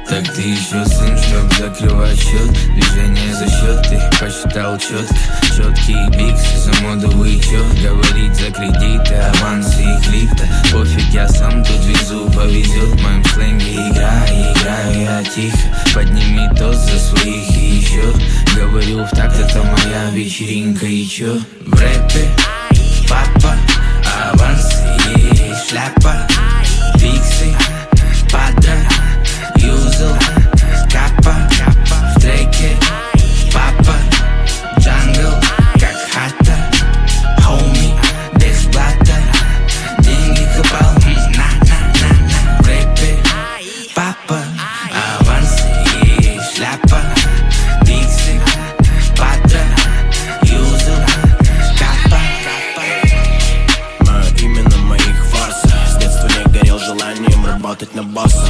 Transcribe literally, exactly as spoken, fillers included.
Так ты еще сын, чтоб закрывать счет. Движение за счет, ты посчитал четко. Четкие биксы за моду вычет. Говорить за кредиты, авансы и крипто. Пофиг, я сам тут везу, повезет. В моем сленге играю, играю я тихо. Подними тост за своих и еще. Говорю в такт, это моя вечеринка и чё? В рэпе папа, авансы и шляпа. Биксы, падра, юзал, капа. В треке папа, джангл, как хата. Хоуми, без блата. Деньги копал, на-на-на-на. В рэпе папа, авансы и шляпа. Биксы, падра, юзал, капа. Мое имя на моих фарсах. С детства не горел желанием работать на босса.